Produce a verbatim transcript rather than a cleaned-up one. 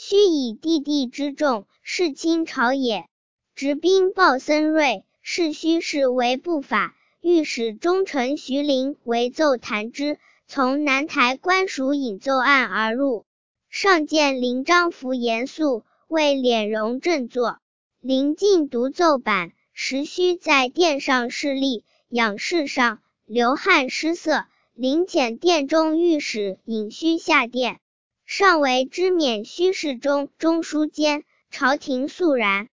须以弟弟之众，事亲朝野。执兵报僧瑞，是须视为不法。御史中丞徐陵为奏弹之，从南台官署引奏案而入。上见林章服严肃，为敛容振作。林进读奏板，时须在殿上侍立，仰视上，流汗失色。林遣殿中御史引须下殿。上为知免虚侍中中书监，朝廷肃然。